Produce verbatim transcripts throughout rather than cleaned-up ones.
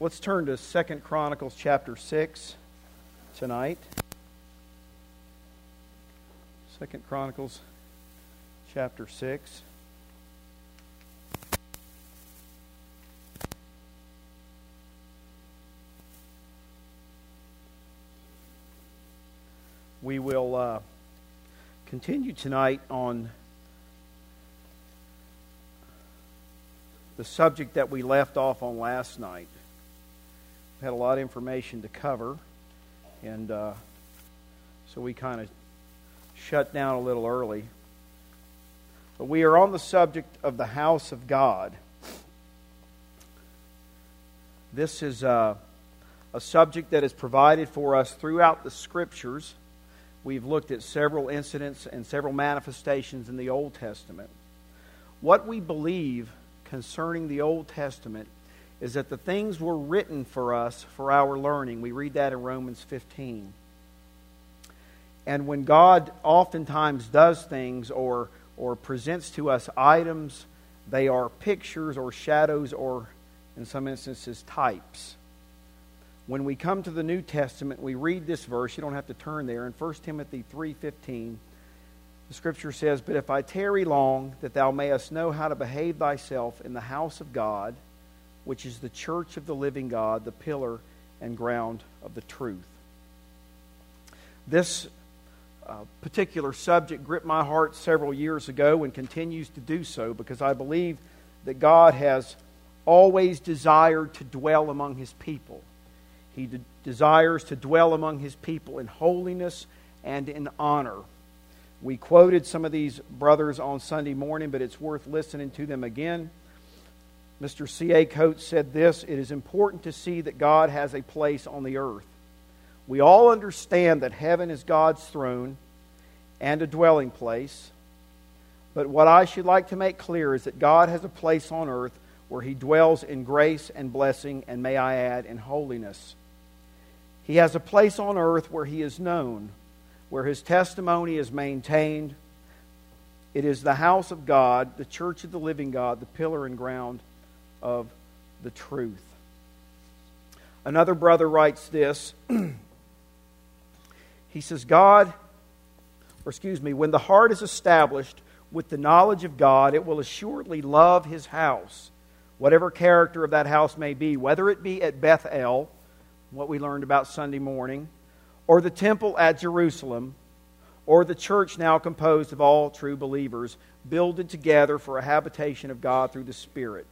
Let's turn to Second Chronicles chapter six tonight. Second Chronicles chapter six. We will uh, continue tonight on the subject that we left off on last night. We had a lot of information to cover, and uh, so we kind of shut down a little early. But we are on the subject of the house of God. This is uh, a subject that is provided for us throughout the Scriptures. We've looked at several incidents and several manifestations in the Old Testament. What we believe concerning the Old Testament is that the things were written for us for our learning. We read that in Romans fifteen. And when God oftentimes does things or, or presents to us items, they are pictures or shadows or, in some instances, types. When we come to the New Testament, we read this verse. You don't have to turn there. In First Timothy three fifteen, the Scripture says, "But if I tarry long, that thou mayest know how to behave thyself in the house of God, which is the church of the living God, the pillar and ground of the truth." This uh, particular subject gripped my heart several years ago and continues to do so, because I believe that God has always desired to dwell among His people. He de- desires to dwell among His people in holiness and in honor. We quoted some of these brothers on Sunday morning, but it's worth listening to them again. Mister C A Coates said this: "It is important to see that God has a place on the earth. We all understand that heaven is God's throne and a dwelling place. But what I should like to make clear is that God has a place on earth where He dwells in grace and blessing, and may I add, in holiness. He has a place on earth where He is known, where His testimony is maintained. It is the house of God, the church of the living God, the pillar and ground of the truth." Another brother writes this. He says, God, or excuse me, when the heart is established with the knowledge of God, it will assuredly love His house, whatever character of that house may be, whether it be at Bethel, what we learned about Sunday morning, or the temple at Jerusalem, or the church now composed of all true believers, builded together for a habitation of God through the Spirit.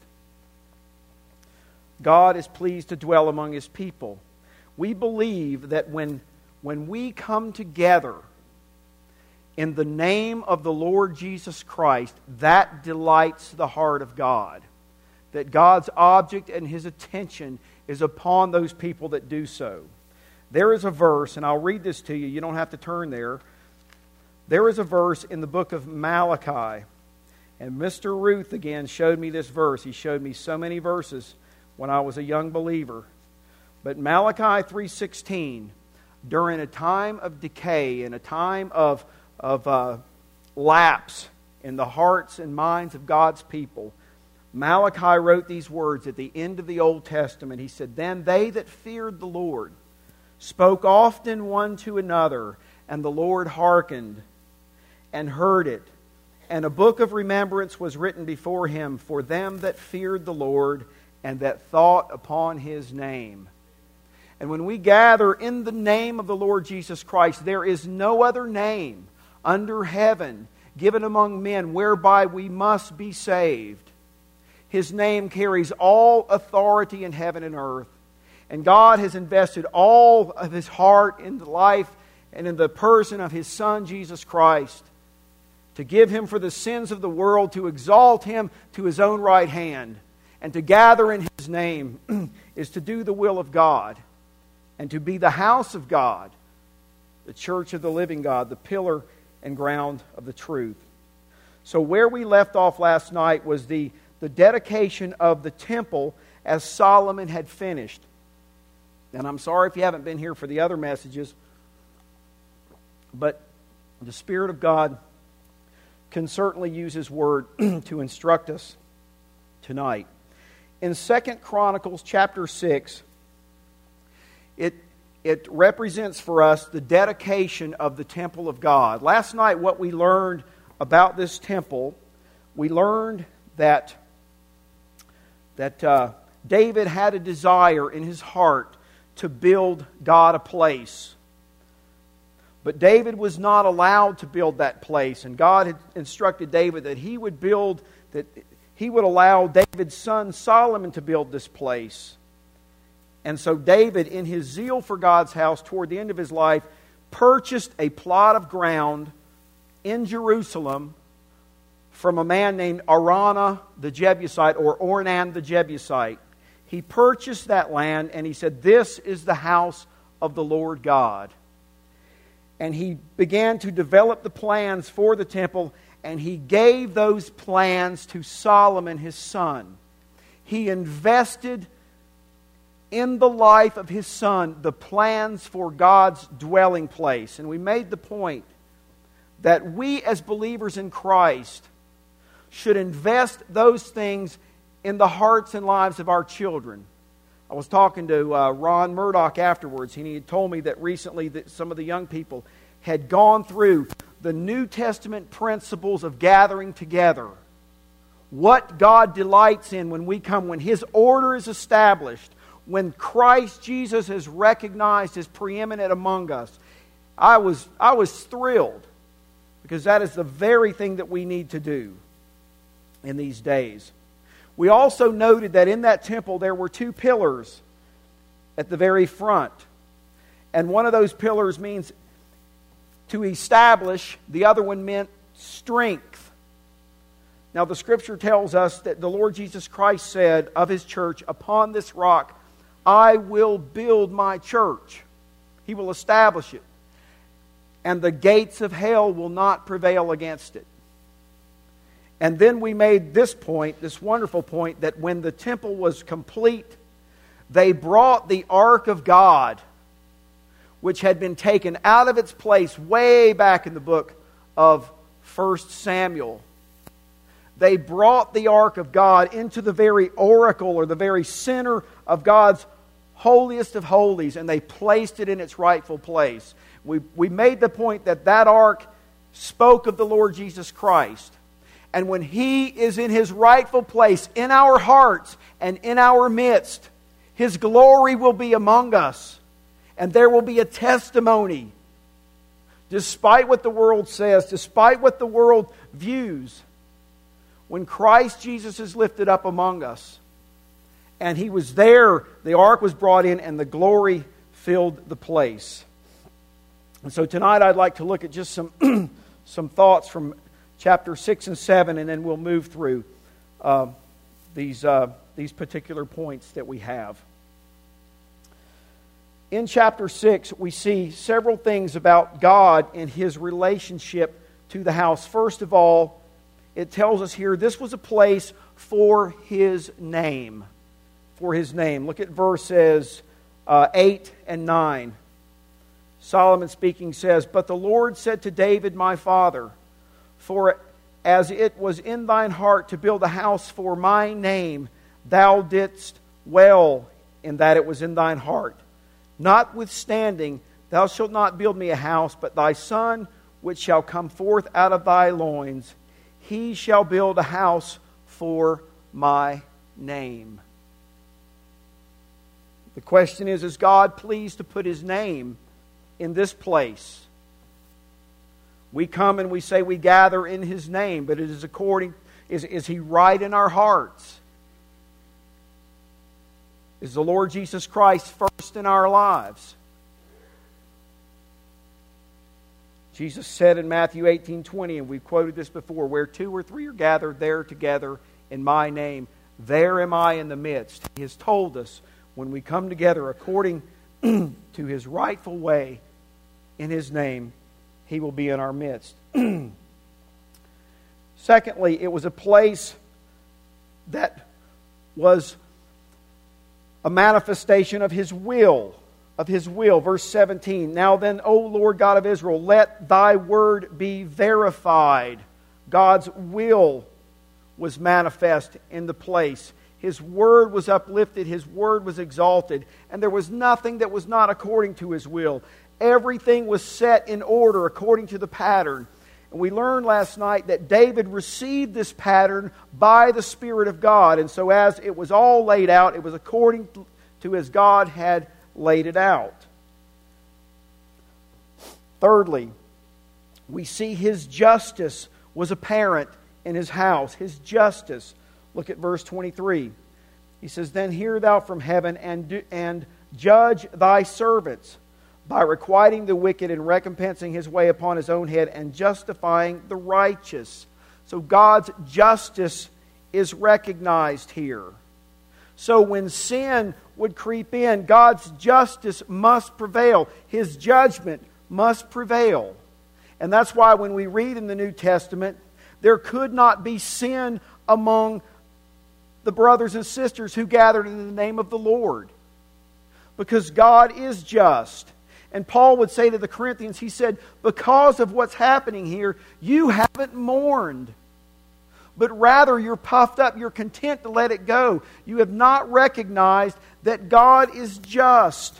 God is pleased to dwell among His people. We believe that when, when we come together in the name of the Lord Jesus Christ, that delights the heart of God. That God's object and His attention is upon those people that do so. There is a verse, and I'll read this to you. You don't have to turn there. There is a verse in the book of Malachi. And Mister Ruth again showed me this verse. He showed me so many verses when I was a young believer. But Malachi three sixteen, during a time of decay and a time of, of uh, lapse in the hearts and minds of God's people, Malachi wrote these words at the end of the Old Testament. He said, "Then they that feared the Lord spoke often one to another, and the Lord hearkened and heard it. And a book of remembrance was written before Him for them that feared the Lord and that thought upon His name." And when we gather in the name of the Lord Jesus Christ, there is no other name under heaven given among men whereby we must be saved. His name carries all authority in heaven and earth. And God has invested all of His heart in the life and in the person of His Son, Jesus Christ, to give Him for the sins of the world, to exalt Him to His own right hand. And to gather in His name is to do the will of God and to be the house of God, the church of the living God, the pillar and ground of the truth. So where we left off last night was the, the dedication of the temple as Solomon had finished. And I'm sorry if you haven't been here for the other messages, but the Spirit of God can certainly use His Word to instruct us tonight. in Second Chronicles chapter six, it, it represents for us the dedication of the temple of God. Last night, what we learned about this temple, we learned that, that uh, David had a desire in his heart to build God a place. But David was not allowed to build that place, and God had instructed David that he would build, that he would allow David's son Solomon to build this place. And so David, in his zeal for God's house toward the end of his life, purchased a plot of ground in Jerusalem from a man named Araunah the Jebusite, or Ornan the Jebusite. He purchased that land, and he said, "This is the house of the Lord God." And he began to develop the plans for the temple, and he gave those plans to Solomon, his son. He invested in the life of his son the plans for God's dwelling place. And we made the point that we as believers in Christ should invest those things in the hearts and lives of our children. I was talking to uh, Ron Murdoch afterwards, and he had told me that recently that some of the young people had gone through the New Testament principles of gathering together. What God delights in when we come, when His order is established, when Christ Jesus is recognized as preeminent among us. I was, I was thrilled, because that is the very thing that we need to do in these days. We also noted that in that temple there were two pillars at the very front. And one of those pillars means to establish, the other one meant strength. Now the Scripture tells us that the Lord Jesus Christ said of His church, "Upon this rock I will build my church." He will establish it. "And the gates of hell will not prevail against it." And then we made this point, this wonderful point, that when the temple was complete, they brought the Ark of God, which had been taken out of its place way back in the book of First Samuel. They brought the Ark of God into the very oracle, or the very center of God's holiest of holies, and they placed it in its rightful place. We, we made the point that that Ark spoke of the Lord Jesus Christ. And when He is in His rightful place in our hearts and in our midst, His glory will be among us. And there will be a testimony. Despite what the world says, despite what the world views, when Christ Jesus is lifted up among us, and He was there, the ark was brought in, and the glory filled the place. And so tonight I'd like to look at just some, some thoughts from chapter six and seven, and then we'll move through uh, these, uh, these particular points that we have. In chapter six, we see several things about God and His relationship to the house. First of all, it tells us here this was a place for His name. For His name. Look at verses uh, eight and nine. Solomon speaking says, "But the Lord said to David my father, For as it was in thine heart to build a house for my name, thou didst well in that it was in thine heart. Notwithstanding, thou shalt not build me a house, but thy son, which shall come forth out of thy loins, he shall build a house for my name." The question is, is God pleased to put His name in this place? We come and we say we gather in His name, but it is according, is, is He right in our hearts? Is the Lord Jesus Christ first in our lives? Jesus said in Matthew eighteen twenty, and we've quoted this before, "Where two or three are gathered, there together in my name, there am I in the midst." He has told us when we come together according to His rightful way in His name, He will be in our midst. Secondly, it was a place that was a manifestation of His will. Of His will. Verse seventeen, "Now then, O Lord God of Israel, let thy word be verified." God's will was manifest in the place. His Word was uplifted. His Word was exalted. And there was nothing that was not according to His will. Everything was set in order according to the pattern. And we learned last night that David received this pattern by the Spirit of God. And so as it was all laid out, it was according to as God had laid it out. Thirdly, we see His justice was apparent in His house. His justice. Look at verse twenty-three. He says, "Then hear thou from heaven and, do, and judge thy servants by requiting the wicked and recompensing his way upon his own head and justifying the righteous." So God's justice is recognized here. So when sin would creep in, God's justice must prevail. His judgment must prevail. And that's why when we read in the New Testament, there could not be sin among the brothers and sisters who gathered in the name of the Lord. Because God is just. And Paul would say to the Corinthians, he said, because of what's happening here, you haven't mourned. But rather you're puffed up, you're content to let it go. You have not recognized that God is just.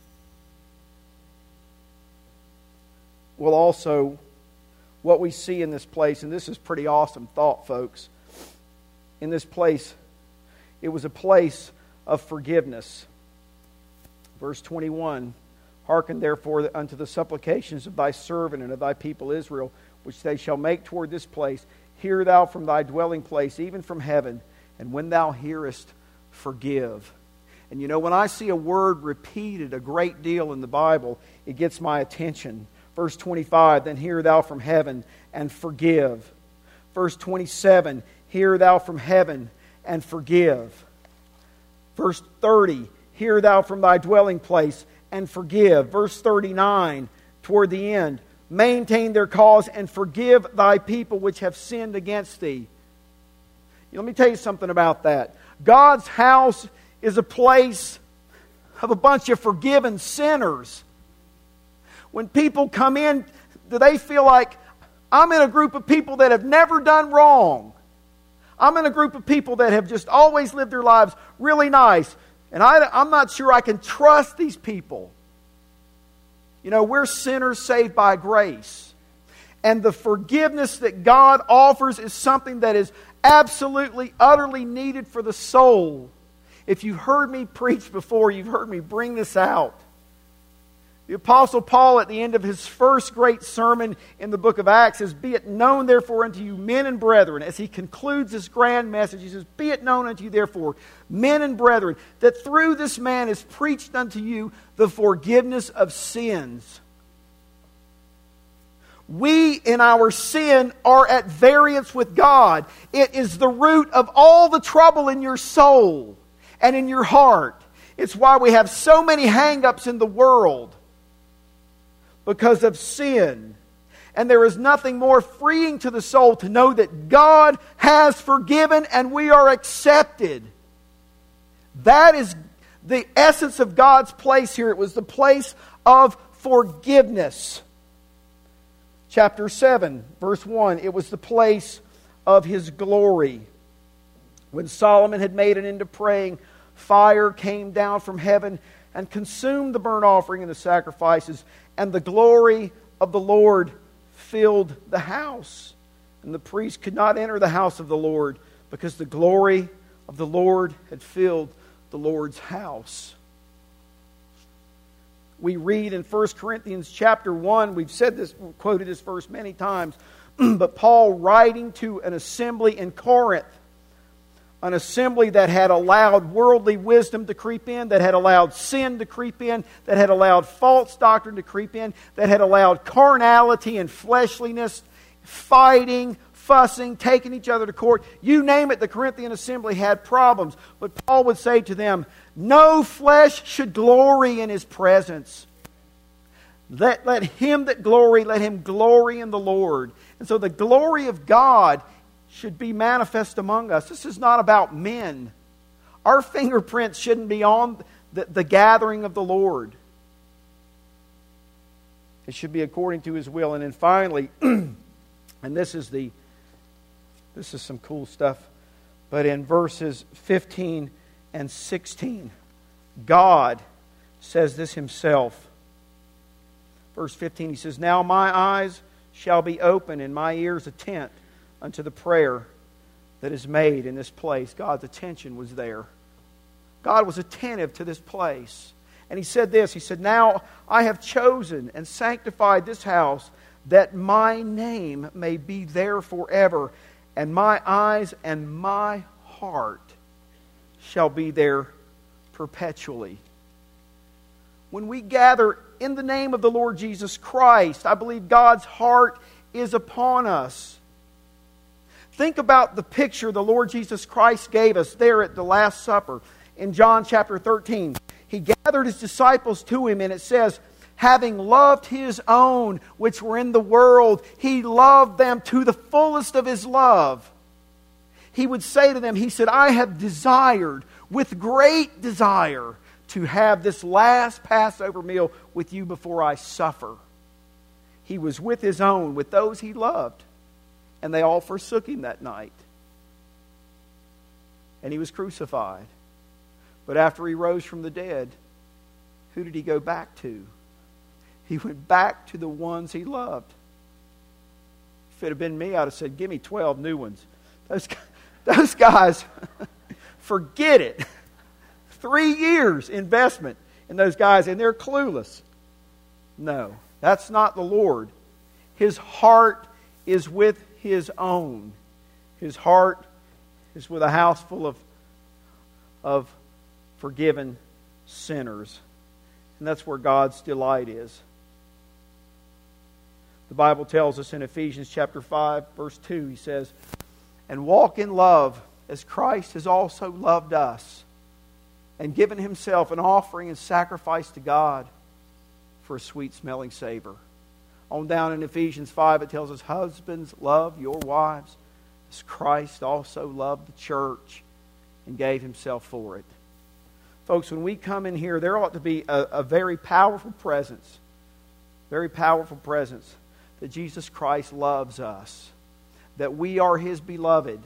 Well, also, what we see in this place, and this is pretty awesome thought, folks. In this place, it was a place of forgiveness. Verse twenty-one, "Hearken therefore unto the supplications of thy servant and of thy people Israel, which they shall make toward this place. Hear thou from thy dwelling place, even from heaven, and when thou hearest, forgive." And you know, when I see a word repeated a great deal in the Bible, it gets my attention. Verse twenty-five, "Then hear thou from heaven and forgive." Verse twenty-seven, "Hear thou from heaven and forgive." Verse thirty, "Hear thou from thy dwelling place and forgive." Verse thirty-nine, toward the end, "Maintain their cause and forgive thy people which have sinned against thee." Let me tell you something about that. God's house is a place of a bunch of forgiven sinners. When people come in, do they feel like, I'm in a group of people that have never done wrong? I'm in a group of people that have just always lived their lives really nice. And I, I'm not sure I can trust these people. You know, we're sinners saved by grace. And the forgiveness that God offers is something that is absolutely, utterly needed for the soul. If you've heard me preach before, you've heard me bring this out. The Apostle Paul, at the end of his first great sermon in the book of Acts, says, "Be it known therefore unto you, men and brethren," as he concludes this grand message, he says, "Be it known unto you therefore, men and brethren, that through this man is preached unto you the forgiveness of sins." We, in our sin, are at variance with God. It is the root of all the trouble in your soul and in your heart. It's why we have so many hang-ups in the world. Because of sin. And there is nothing more freeing to the soul to know that God has forgiven and we are accepted. That is the essence of God's place here. It was the place of forgiveness. Chapter seven, verse one, it was the place of His glory. When Solomon had made an end of praying, fire came down from heaven and consumed the burnt offering and the sacrifices, and the glory of the Lord filled the house. And the priest could not enter the house of the Lord, because the glory of the Lord had filled the Lord's house. We read in First Corinthians chapter one, we've said this, we've quoted this verse many times, but Paul, writing to an assembly in Corinth, an assembly that had allowed worldly wisdom to creep in, that had allowed sin to creep in, that had allowed false doctrine to creep in, that had allowed carnality and fleshliness, fighting, fussing, taking each other to court. You name it, the Corinthian assembly had problems. But Paul would say to them, no flesh should glory in his presence. Let, let him that glory, let him glory in the Lord. And so the glory of God should be manifest among us. This is not about men. Our fingerprints shouldn't be on the, the gathering of the Lord. It should be according to His will. And then finally, and this is the this is some cool stuff, But in verses fifteen and sixteen, God says this Himself. Verse fifteen, He says, "Now my eyes shall be open and my ears attent unto the prayer that is made in this place." God's attention was there. God was attentive to this place. And He said this, He said, "Now I have chosen and sanctified this house, that my name may be there forever, and my eyes and my heart shall be there perpetually." When we gather in the name of the Lord Jesus Christ, I believe God's heart is upon us. Think about the picture the Lord Jesus Christ gave us there at the Last Supper in John chapter thirteen. He gathered His disciples to Him, and it says, having loved His own which were in the world, He loved them to the fullest of His love. He would say to them, He said, "I have desired with great desire to have this last Passover meal with you before I suffer." He was with His own, with those He loved. And they all forsook Him that night. And He was crucified. But after He rose from the dead, who did He go back to? He went back to the ones He loved. If it had been me, I'd have said, "Give me twelve new ones." Those, those guys, forget it. Three years investment in those guys, and they're clueless. No, that's not the Lord. His heart is with His own. His heart is with a house full of, of forgiven sinners. And that's where God's delight is. The Bible tells us in Ephesians chapter five, verse two, He says, "And walk in love as Christ has also loved us, and given Himself an offering and sacrifice to God for a sweet-smelling savor." On down in Ephesians five, it tells us, "Husbands, love your wives as Christ also loved the church and gave Himself for it." Folks, when we come in here, there ought to be a, a very powerful presence, very powerful presence that Jesus Christ loves us, that we are His beloved.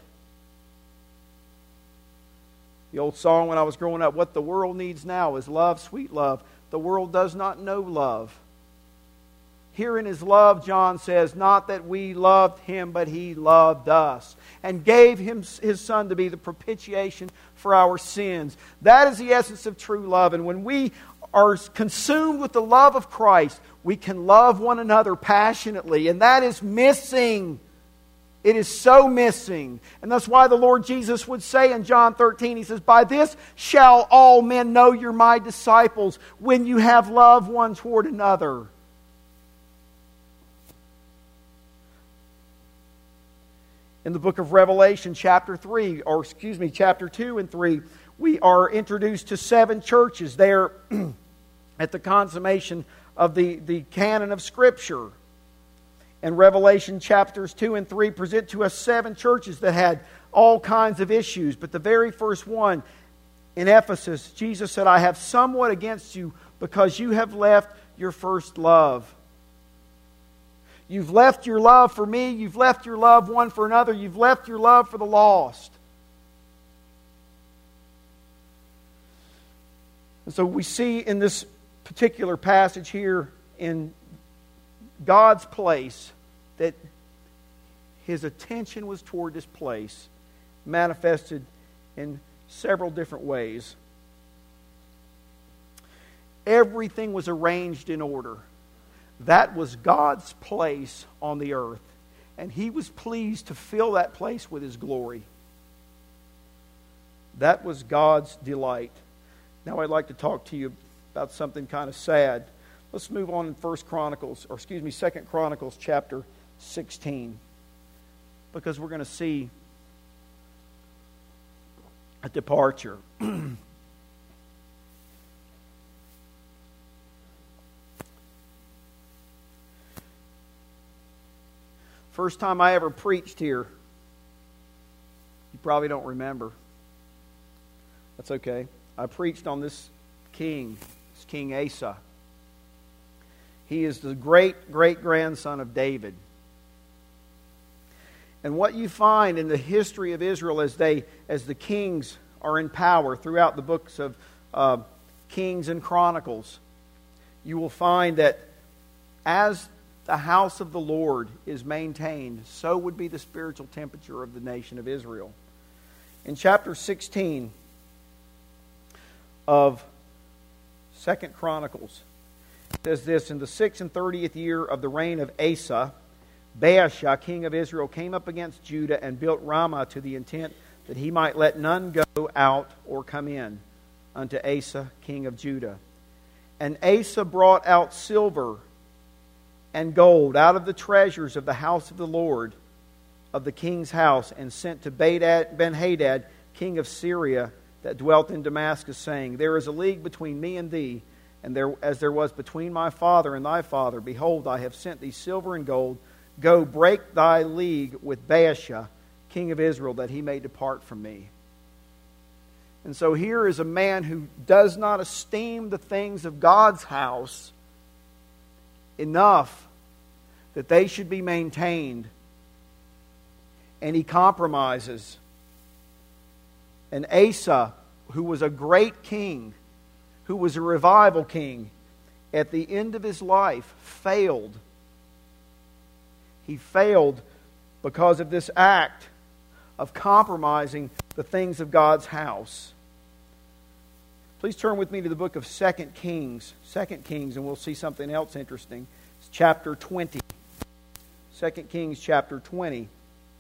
The old song when I was growing up, "What the world needs now is love, sweet love. The world does not know love." Herein is love, John says, not that we loved Him, but He loved us and gave Him His Son to be the propitiation for our sins. That is the essence of true love. And when we are consumed with the love of Christ, we can love one another passionately. And that is missing. It is so missing. And that's why the Lord Jesus would say in John thirteen, He says, "By this shall all men know you're my disciples, when you have love one toward another." In the book of Revelation, chapter three, or excuse me, chapter two and three, we are introduced to seven churches there at the consummation of the, the canon of Scripture. And Revelation chapters two and three present to us seven churches that had all kinds of issues. But the very first one in Ephesus, Jesus said, "I have somewhat against you because you have left your first love." You've left your love for me. You've left your love one for another. You've left your love for the lost. And so we see in this particular passage here in God's place that His attention was toward this place, manifested in several different ways. Everything was arranged in order. That was God's place on the earth. And He was pleased to fill that place with His glory. That was God's delight. Now I'd like to talk to you about something kind of sad. Let's move on in First Chronicles, or excuse me, Second Chronicles chapter sixteen. Because we're going to see a departure. First time I ever preached here, you probably don't remember. That's okay. I preached on this king, this King Asa. He is the great, great grandson of David. And what you find in the history of Israel as they, as the kings are in power throughout the books of uh, Kings and Chronicles, you will find that as the house of the Lord is maintained, so would be the spiritual temperature of the nation of Israel. In chapter sixteen of Second Chronicles, it says this: in the sixth and thirtieth year of the reign of Asa, Baasha, king of Israel, came up against Judah and built Ramah to the intent that he might let none go out or come in unto Asa, king of Judah. And Asa brought out silver and gold out of the treasures of the house of the Lord, of the king's house, and sent to Ben-Hadad, king of Syria, that dwelt in Damascus, saying, There is a league between me and thee, and there as there was between my father and thy father. Behold, I have sent thee silver and gold. Go, break thy league with Baasha, king of Israel, that he may depart from me. And so here is a man who does not esteem the things of God's house enough that they should be maintained, and he compromises. And Asa, who was a great king, who was a revival king, at the end of his life failed. He failed because of this act of compromising the things of God's house. Please turn with me to the book of Second Kings. Second Kings, and we'll see something else interesting. It's chapter twenty. Second Kings chapter twenty.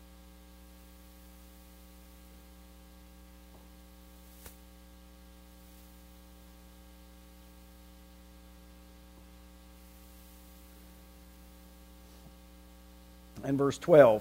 And verse twelve.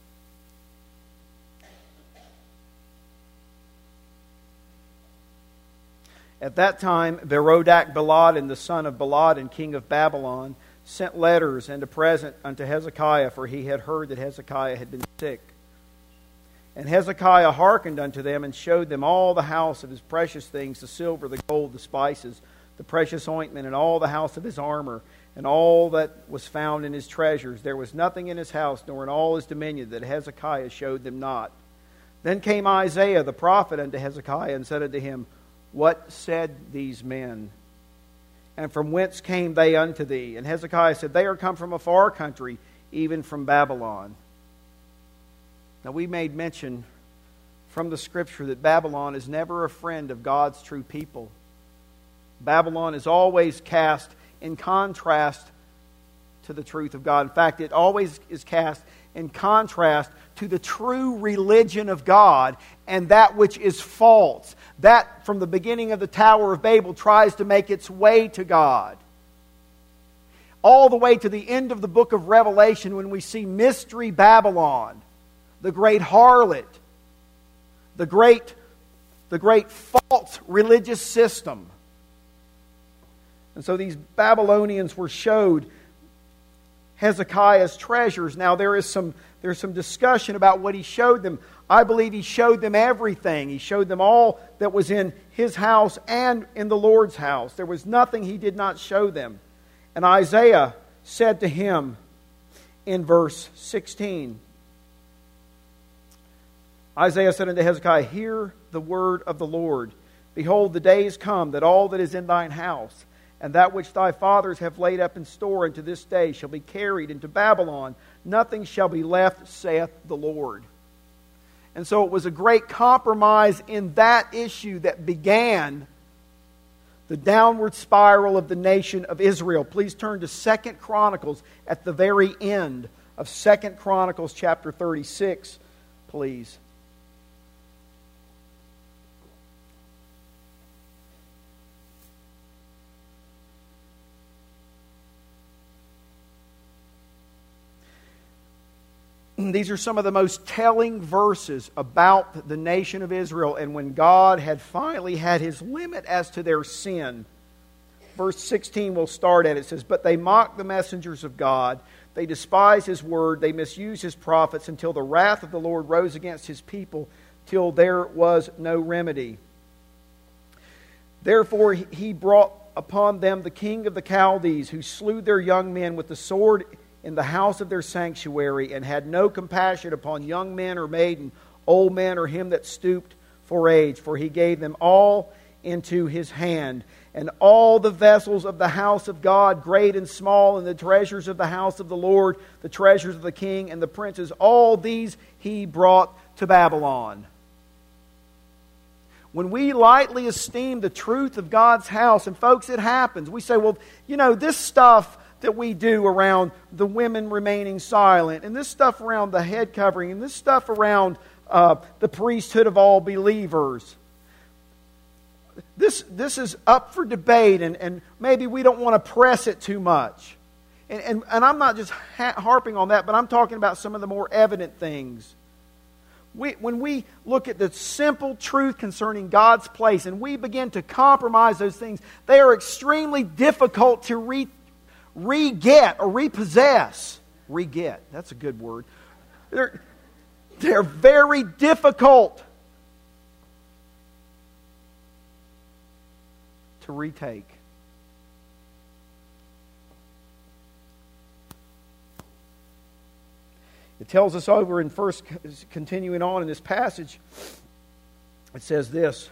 At that time, Berodach-Baladan, the son of Baladan, king of Babylon, sent letters and a present unto Hezekiah, for he had heard that Hezekiah had been sick. And Hezekiah hearkened unto them, and showed them all the house of his precious things, the silver, the gold, the spices, the precious ointment, and all the house of his armor, and all that was found in his treasures. There was nothing in his house, nor in all his dominion, that Hezekiah showed them not. Then came Isaiah the prophet unto Hezekiah, and said unto him, What said these men? And from whence came they unto thee? And Hezekiah said, They are come from a far country, even from Babylon. Now we made mention from the Scripture that Babylon is never a friend of God's true people. Babylon is always cast in contrast to the truth of God. In fact, it always is cast in contrast to the true religion of God and that which is false. That, from the beginning of the Tower of Babel, tries to make its way to God. All the way to the end of the book of Revelation, when we see Mystery Babylon, the great harlot, the great, the great false religious system. And so these Babylonians were showed Hezekiah's treasures. Now there is some there's some discussion about what he showed them. I believe he showed them everything. He showed them all that was in his house and in the Lord's house. There was nothing he did not show them. And Isaiah said to him in verse sixteen, Isaiah said unto Hezekiah, Hear the word of the Lord. Behold, the days come that all that is in thine house, and that which thy fathers have laid up in store unto this day, shall be carried into Babylon. Nothing shall be left, saith the Lord. And so it was a great compromise in that issue that began the downward spiral of the nation of Israel. Please turn to Second Chronicles at the very end of Second Chronicles chapter thirty-six, please. These are some of the most telling verses about the nation of Israel and when God had finally had His limit as to their sin. Verse sixteen we'll start at. It says, But they mocked the messengers of God. They despised His word. They misused His prophets until the wrath of the Lord rose against His people, till there was no remedy. Therefore He brought upon them the king of the Chaldees, who slew their young men with the sword in the house of their sanctuary, and had no compassion upon young men or maiden, old men or him that stooped for age. For he gave them all into his hand. And all the vessels of the house of God, great and small, and the treasures of the house of the Lord, the treasures of the king and the princes, all these he brought to Babylon. When we lightly esteem the truth of God's house, and folks, it happens. We say, well, you know, this stuff that we do around the women remaining silent, and this stuff around the head covering, and this stuff around uh, the priesthood of all believers, This this is up for debate, and, and maybe we don't want to press it too much. And, and, and I'm not just ha- harping on that, but I'm talking about some of the more evident things. We, when we look at the simple truth concerning God's place, and we begin to compromise those things, they are extremely difficult to re, re-get or repossess. Re-get, that's a good word. They're, they're very difficult to retake. It tells us over in first, continuing on in this passage, it says this,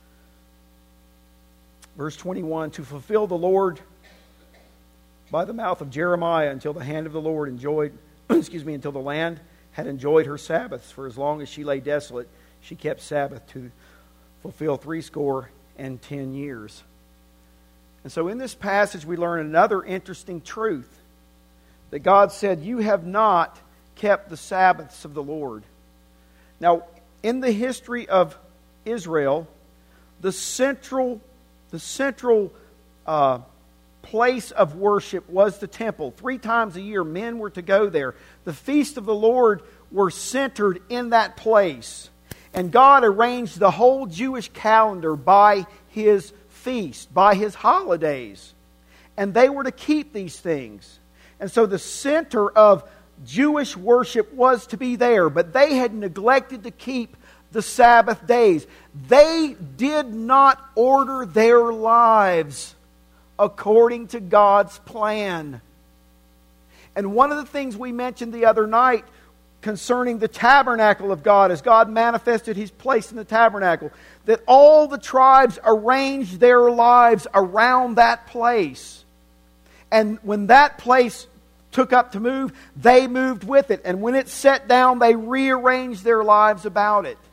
verse twenty-one, to fulfill the Lord by the mouth of Jeremiah until the hand of the Lord enjoyed, excuse me, until the land had enjoyed her Sabbaths, for as long as she lay desolate, she kept Sabbath to fulfill threescore and ten years. And so in this passage we learn another interesting truth, that God said, you have not kept the Sabbaths of the Lord. Now, in the history of Israel, the central, the central uh, place of worship was the temple. Three times a year men were to go there. The feast of the Lord were centered in that place. And God arranged the whole Jewish calendar by His feast, by His holidays. And they were to keep these things. And so the center of Jewish worship was to be there, but they had neglected to keep the Sabbath days. They did not order their lives according to God's plan. And one of the things we mentioned the other night concerning the tabernacle of God, as God manifested His place in the tabernacle, that all the tribes arranged their lives around that place. And when that place took up to move, they moved with it. And when it set down, they rearranged their lives about it.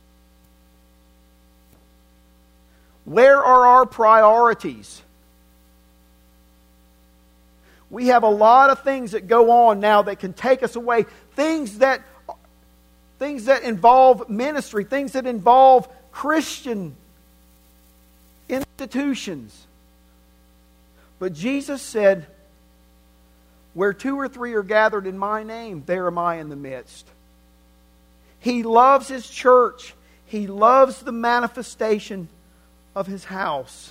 Where are our priorities? We have a lot of things that go on now that can take us away. Things that, things that involve ministry. Things that involve Christian institutions. But Jesus said, where two or three are gathered in my name, there am I in the midst. He loves His church. He loves the manifestation of His house.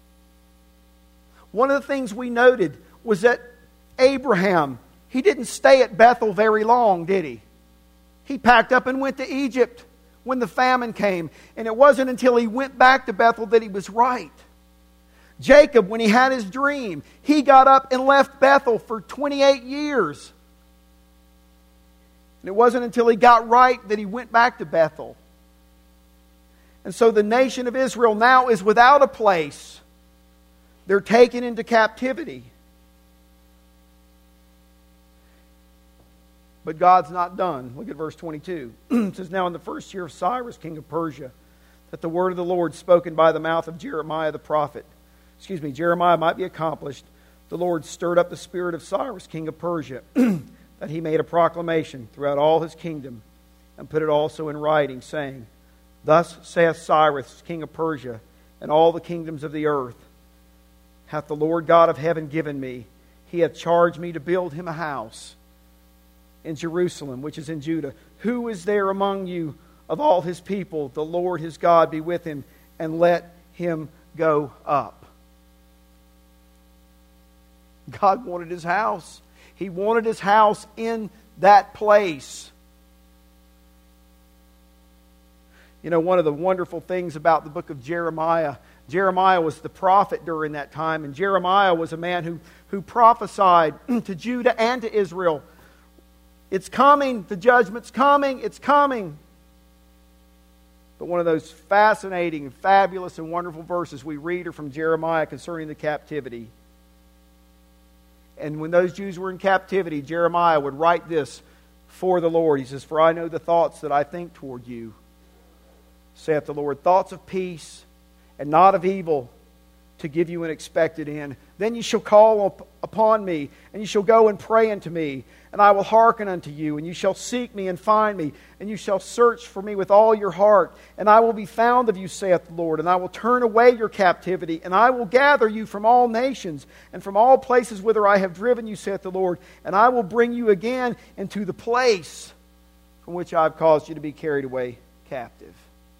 One of the things we noted was that Abraham, he didn't stay at Bethel very long, did he? He packed up and went to Egypt when the famine came. And it wasn't until he went back to Bethel that he was right. Jacob, when he had his dream, he got up and left Bethel for twenty-eight years. And it wasn't until he got right that he went back to Bethel. And so the nation of Israel now is without a place. They're taken into captivity. But God's not done. Look at verse twenty-two. It says, now in the first year of Cyrus, king of Persia, that the word of the Lord spoken by the mouth of Jeremiah the prophet, excuse me, Jeremiah might be accomplished, the Lord stirred up the spirit of Cyrus, king of Persia, that he made a proclamation throughout all his kingdom, and put it also in writing, saying, thus saith Cyrus, king of Persia, and all the kingdoms of the earth, hath the Lord God of heaven given me. He hath charged me to build him a house in Jerusalem, which is in Judah. Who is there among you of all his people? The Lord his God be with him, and let him go up. God wanted His house. He wanted His house in that place. You know, one of the wonderful things about the book of Jeremiah, Jeremiah was the prophet during that time, and Jeremiah was a man who, who prophesied to Judah and to Israel. It's coming, the judgment's coming, it's coming. But one of those fascinating and fabulous and wonderful verses we read are from Jeremiah concerning the captivity. And when those Jews were in captivity, Jeremiah would write this for the Lord. He says, "For I know the thoughts that I think toward you, saith the Lord, thoughts of peace and not of evil, to give you an expected end. Then you shall call up upon me, and you shall go and pray unto me, and I will hearken unto you, and you shall seek me and find me, and you shall search for me with all your heart, and I will be found of you, saith the Lord, and I will turn away your captivity, and I will gather you from all nations, and from all places whither I have driven you, saith the Lord, and I will bring you again into the place from which I have caused you to be carried away captive."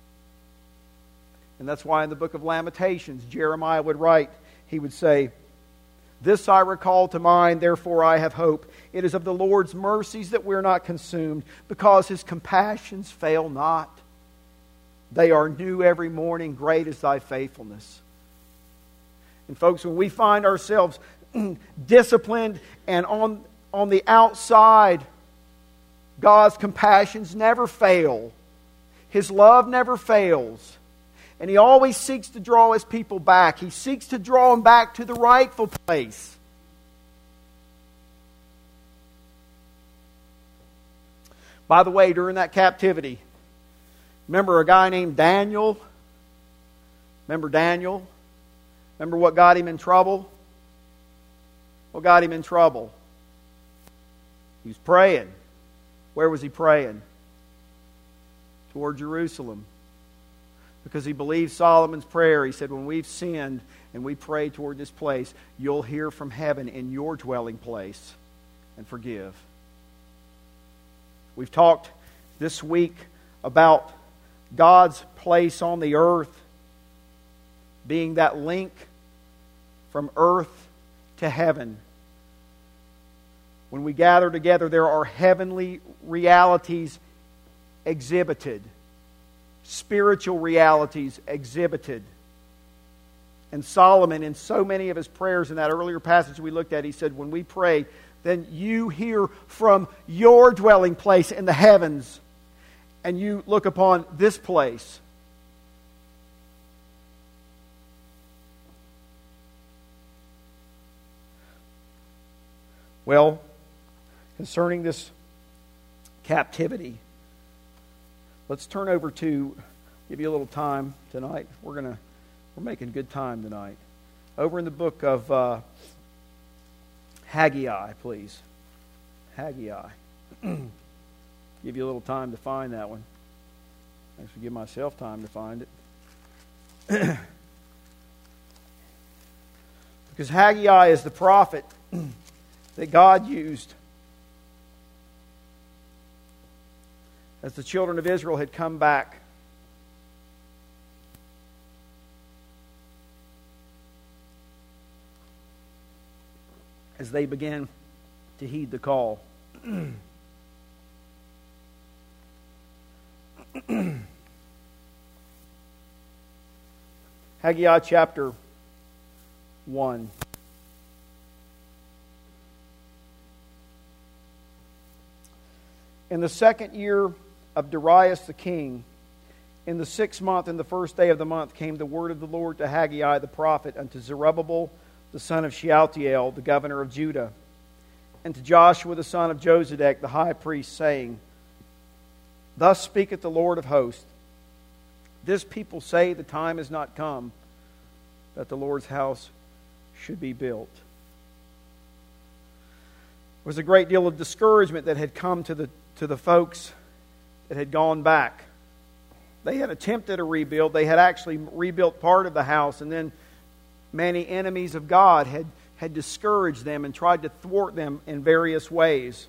And that's why in the book of Lamentations, Jeremiah would write, he would say, "This I recall to mind, therefore I have hope. It is of the Lord's mercies that we're not consumed, because His compassions fail not. They are new every morning, great is thy faithfulness." And folks, when we find ourselves disciplined and on, on the outside, God's compassions never fail. His love never fails. And He always seeks to draw His people back. He seeks to draw them back to the rightful place. By the way, during that captivity, remember a guy named Daniel? Remember Daniel? Remember what got him in trouble? What got him in trouble? He was praying. Where was he praying? Toward Jerusalem. Because he believed Solomon's prayer. He said, when we've sinned and we pray toward this place, you'll hear from heaven in your dwelling place and forgive. We've talked this week about God's place on the earth being that link from earth to heaven. When we gather together, there are heavenly realities exhibited. Spiritual realities exhibited. And Solomon, in so many of his prayers in that earlier passage we looked at, he said, when we pray, then you hear from your dwelling place in the heavens, and you look upon this place. Well, concerning this captivity, let's turn over to, give you a little time tonight. We're gonna, we're making good time tonight. Over in the book of uh, Haggai, please. Haggai. Give you a little time to find that one. Actually, give myself time to find it. Because Haggai is the prophet that God used as the children of Israel had come back. As they began to heed the call. Haggai chapter one. In the second year of Darius the king, in the sixth month, in the first day of the month, came the word of the Lord to Haggai the prophet, unto Zerubbabel the son of Shealtiel, the governor of Judah, and to Joshua the son of Josedek, the high priest, saying, Thus speaketh the Lord of hosts, This people say the time is not come that the Lord's house should be built. There was a great deal of discouragement that had come to the to the folks that had gone back. They had attempted a rebuild. They had actually rebuilt part of the house, and then many enemies of God had, had discouraged them and tried to thwart them in various ways.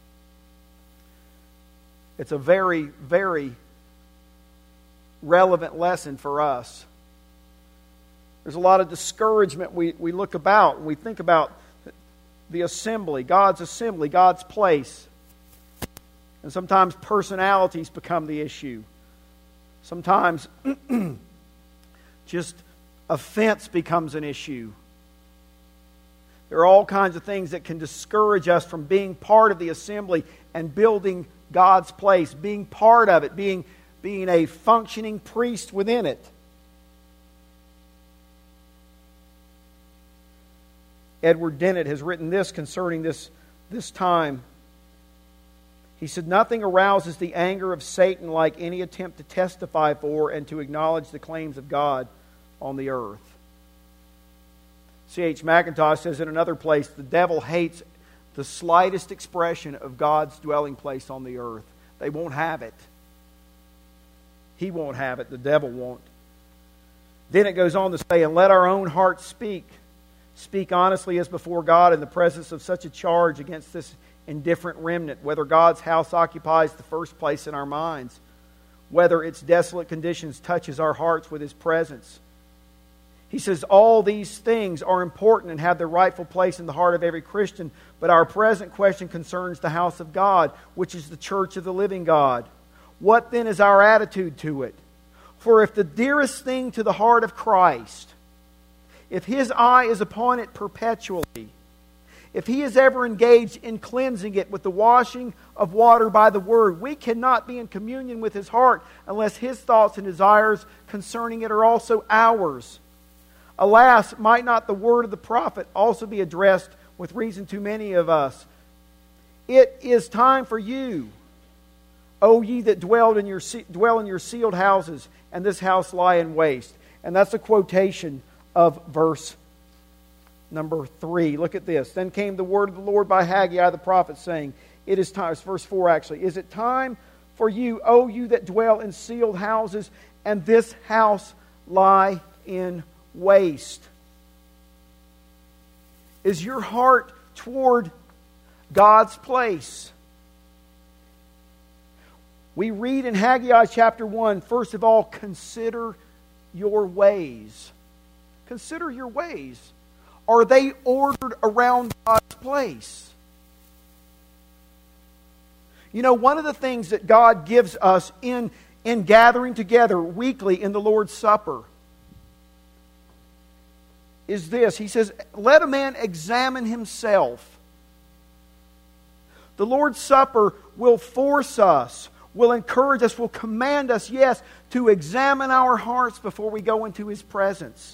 It's a very, very relevant lesson for us. There's a lot of discouragement we, we look about and we think about the assembly, God's assembly, God's place. And sometimes personalities become the issue. Sometimes just offense becomes an issue. There are all kinds of things that can discourage us from being part of the assembly and building God's place, being part of it, being, being a functioning priest within it. Edward Dennett has written this concerning this, this time. He said, "Nothing arouses the anger of Satan like any attempt to testify for and to acknowledge the claims of God on the earth." C H Mackintosh says in another place, "The devil hates the slightest expression of God's dwelling place on the earth." They won't have it. He won't have it. The devil won't. Then it goes on to say, "And let our own hearts speak. Speak honestly as before God in the presence of such a charge against this indifferent remnant, whether God's house occupies the first place in our minds, whether its desolate conditions touches our hearts with His presence." He says all these things are important and have their rightful place in the heart of every Christian, but our present question concerns the house of God, which is the church of the living God. What then is our attitude to it? For if the dearest thing to the heart of Christ, if His eye is upon it perpetually, if He is ever engaged in cleansing it with the washing of water by the Word, we cannot be in communion with His heart unless His thoughts and desires concerning it are also ours. Alas, might not the word of the prophet also be addressed with reason to many of us? It is time for you, O ye that dwell in your dwell in your sealed houses, and this house lie in waste. And that's a quotation of verse number three. Look at this. Then came the word of the Lord by Haggai the prophet, saying, It is time, it's verse four actually, is it time for you, O you that dwell in sealed houses, and this house lie in waste? Is your heart toward God's place? We read in Haggai chapter one, first of all, consider your ways. Consider your ways. Are they ordered around God's place? You know, one of the things that God gives us in, in gathering together weekly in the Lord's Supper is this. He says, let a man examine himself. The Lord's Supper will force us, will encourage us, will command us, yes, to examine our hearts before we go into His presence.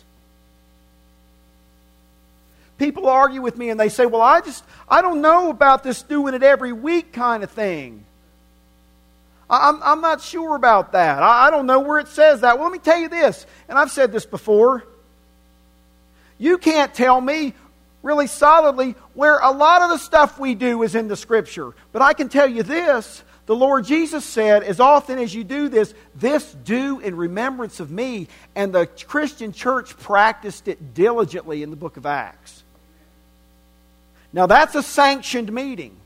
People argue with me and they say, well, I just, I don't know about this doing it every week kind of thing. I'm, I'm not sure about that. I, I don't know where it says that. Well, let me tell you this, and I've said this before. You can't tell me really solidly where a lot of the stuff we do is in the Scripture. But I can tell you this. The Lord Jesus said, as often as you do this, this do in remembrance of me. And the Christian church practiced it diligently in the book of Acts. Now that's a sanctioned meeting.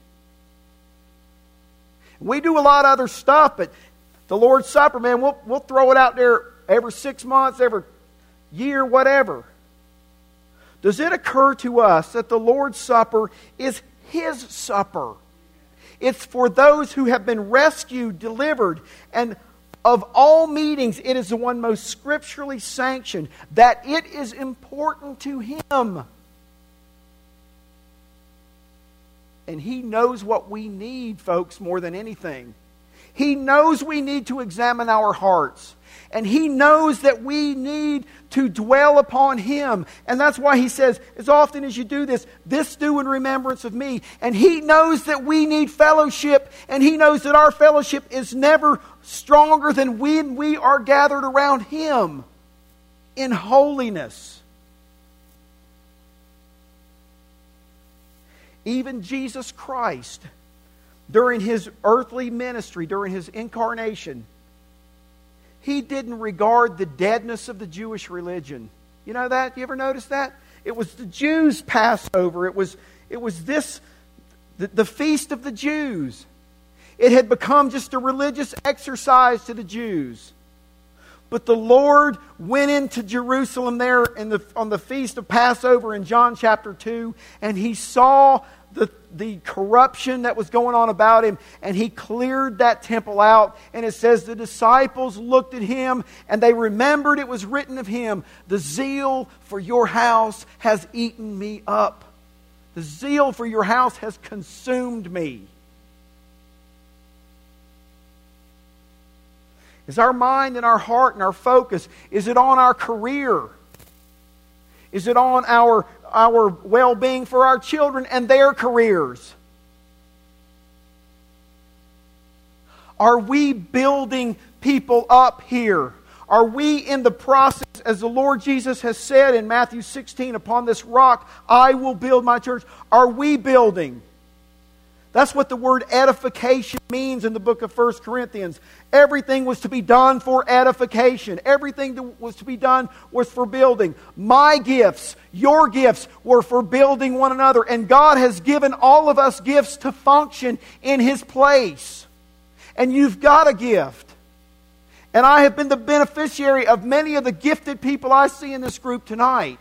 We do a lot of other stuff, but the Lord's Supper, man, we'll, we'll throw it out there every six months, every year, whatever. Does it occur to us that the Lord's Supper is His supper? It's for those who have been rescued, delivered, and of all meetings, it is the one most scripturally sanctioned, that it is important to Him. And He knows what we need, folks, more than anything. He knows we need to examine our hearts. And He knows that we need to dwell upon Him. And that's why He says, as often as you do this, this do in remembrance of me. And He knows that we need fellowship. And He knows that our fellowship is never stronger than when we are gathered around Him in holiness. Even Jesus Christ, during His earthly ministry, during His incarnation, He didn't regard the deadness of the Jewish religion. You know that? You ever notice that? It was the Jews' Passover. It was, it was this, the, the feast of the Jews. It had become just a religious exercise to the Jews. But the Lord went into Jerusalem there in the, on the feast of Passover in John chapter two, and He saw the, the corruption that was going on about him, and he cleared that temple out. And it says the disciples looked at him and they remembered it was written of him, "The zeal for your house has eaten me up. The zeal for your house has consumed me." Is our mind and our heart and our focus, is it on our career? Is it on our, our well-being for our children and their careers? Are we building people up here? Are we in the process, as the Lord Jesus has said in Matthew sixteen, "Upon this rock I will build my church"? Are we building? That's what the word edification means in the book of First Corinthians. Everything was to be done for edification. Everything that was to be done was for building. My gifts, your gifts, were for building one another. And God has given all of us gifts to function in His place. And you've got a gift. And I have been the beneficiary of many of the gifted people I see in this group tonight.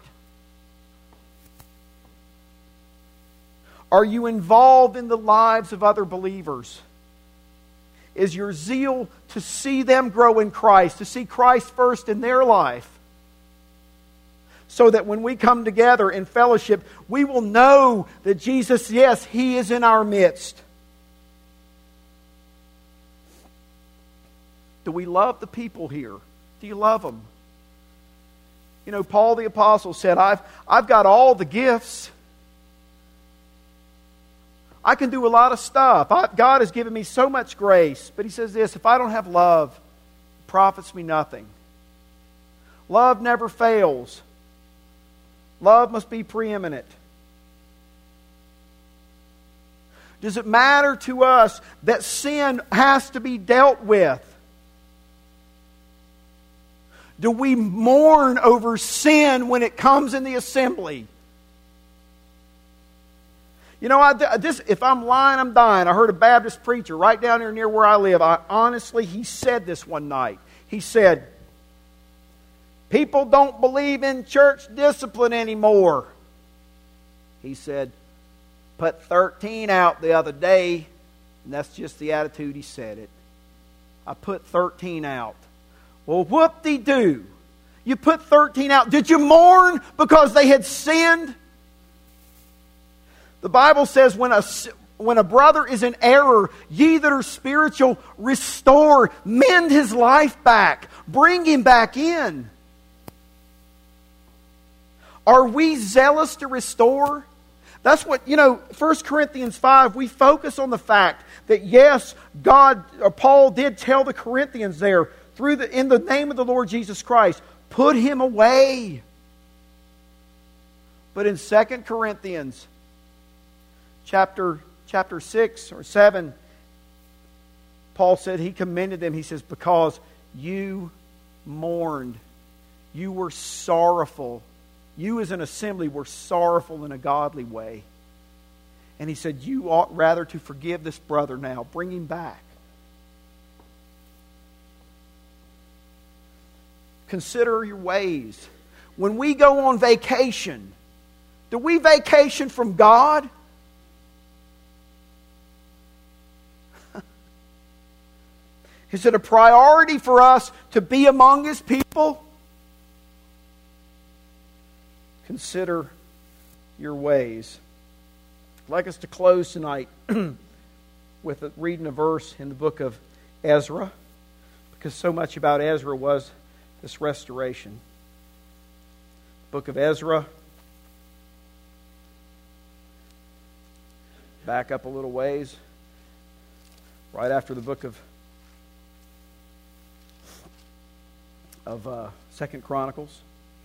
Are you involved in the lives of other believers? Is your zeal to see them grow in Christ, to see Christ first in their life? So that when we come together in fellowship, we will know that Jesus, yes, He is in our midst. Do we love the people here? Do you love them? You know, Paul the Apostle said, I've, I've got all the gifts. I can do a lot of stuff. I, God has given me so much grace. But he says this, if I don't have love, it profits me nothing. Love never fails. Love must be preeminent. Does it matter to us that sin has to be dealt with? Do we mourn over sin when it comes in the assembly? You know, I, this, if I'm lying, I'm dying. I heard a Baptist preacher right down here near where I live. I, honestly, he said this one night. He said, people don't believe in church discipline anymore. He said, put thirteen out the other day, and that's just the attitude he said it. I put thirteen out. Well, whoop-de-doo. You put thirteen out. Did you mourn because they had sinned? The Bible says when a, when a brother is in error, ye that are spiritual, restore, mend his life back, bring him back in. Are we zealous to restore? That's what, you know, First Corinthians five, we focus on the fact that yes, God, or Paul did tell the Corinthians there, through the, in the name of the Lord Jesus Christ, put him away. But in Second Corinthians Chapter, chapter six or seven, Paul said he commended them. He says, because you mourned. You were sorrowful. You as an assembly were sorrowful in a godly way. And he said, you ought rather to forgive this brother now. Bring him back. Consider your ways. When we go on vacation, do we vacation from God? Is it a priority for us to be among His people? Consider your ways. I'd like us to close tonight with reading a verse in the book of Ezra, because so much about Ezra was this restoration. Book of Ezra. Back up a little ways. Right after the book of of uh, Second Chronicles.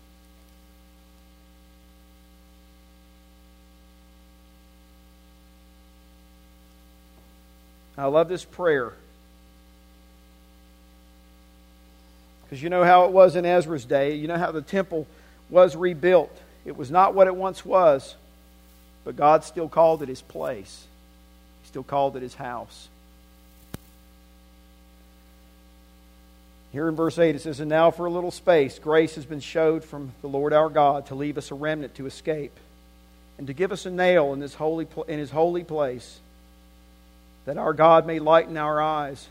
I love this prayer. Because you know how it was in Ezra's day. You know how the temple was rebuilt. It was not what it once was, but God still called it His place. He still called it His house. Here in verse eight it says, and now for a little space grace has been showed from the Lord our God to leave us a remnant to escape, and to give us a nail in this holy in His holy place, that our God may lighten our eyes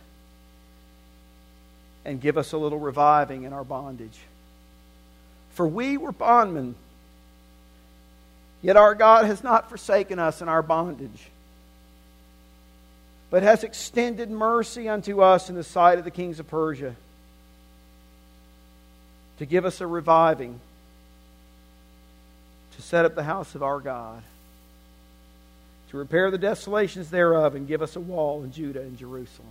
and give us a little reviving in our bondage. For we were bondmen, yet our God has not forsaken us in our bondage, but has extended mercy unto us in the sight of the kings of Persia, to give us a reviving, to set up the house of our God, to repair the desolations thereof, and give us a wall in Judah and Jerusalem.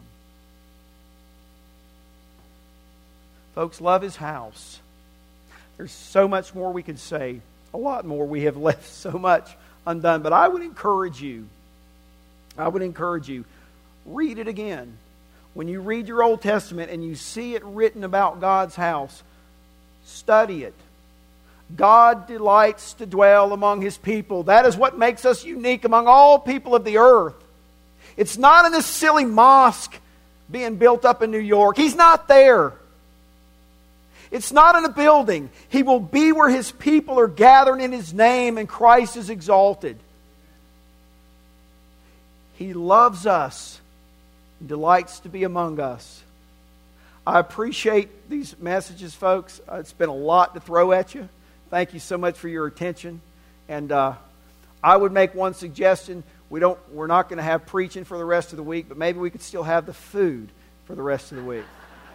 Folks, love His house. There's so much more we could say, a lot more. We have left so much undone. But I would encourage you, I would encourage you, read it again. When you read your Old Testament and you see it written about God's house, study it. God delights to dwell among His people. That is what makes us unique among all people of the earth. It's not in this silly mosque being built up in New York. He's not there. It's not in a building. He will be where His people are gathered in His name and Christ is exalted. He loves us and delights to be among us. I appreciate these messages, folks. It's been a lot to throw at you. Thank you so much for your attention. And uh, I would make one suggestion. We don't, we're not going to have preaching for the rest of the week, but maybe we could still have the food for the rest of the week.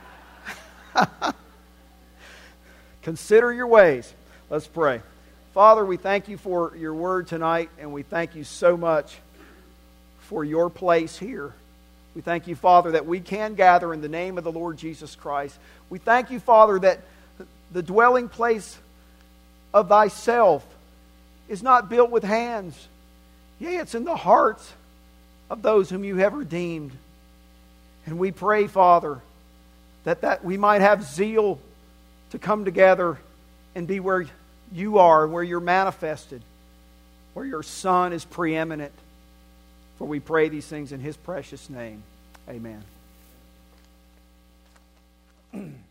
Consider your ways. Let's pray. Father, we thank You for Your word tonight, and we thank You so much for Your place here. We thank You, Father, that we can gather in the name of the Lord Jesus Christ. We thank You, Father, that the dwelling place of Thyself is not built with hands. Yea, it's in the hearts of those whom You have redeemed. And we pray, Father, that, that we might have zeal to come together and be where You are, where You're manifested, where Your Son is preeminent. For we pray these things in His precious name. Amen.